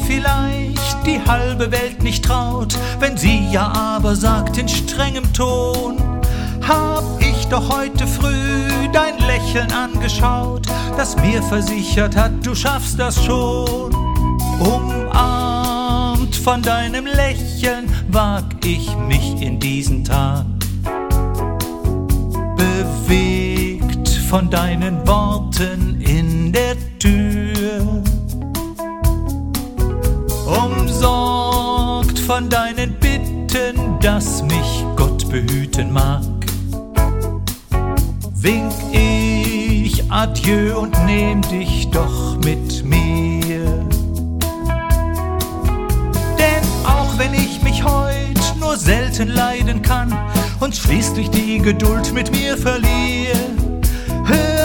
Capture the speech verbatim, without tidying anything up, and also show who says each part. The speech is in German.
Speaker 1: vielleicht die halbe Welt nicht traut, wenn sie ja aber sagt in strengem Ton: Hab ich doch heute früh dein Lächeln angeschaut, das mir versichert hat, du schaffst das schon. Umarmt von deinem Lächeln wag ich mich in diesen Tag, bewegt von deinen Worten in der Tür, umsorgt von deinen Bitten, dass mich Gott behüten mag. Wink ich Adieu und nehm dich doch mit mir. Denn auch wenn ich mich heut nur selten leiden kann und schließlich die Geduld mit mir verliere, hör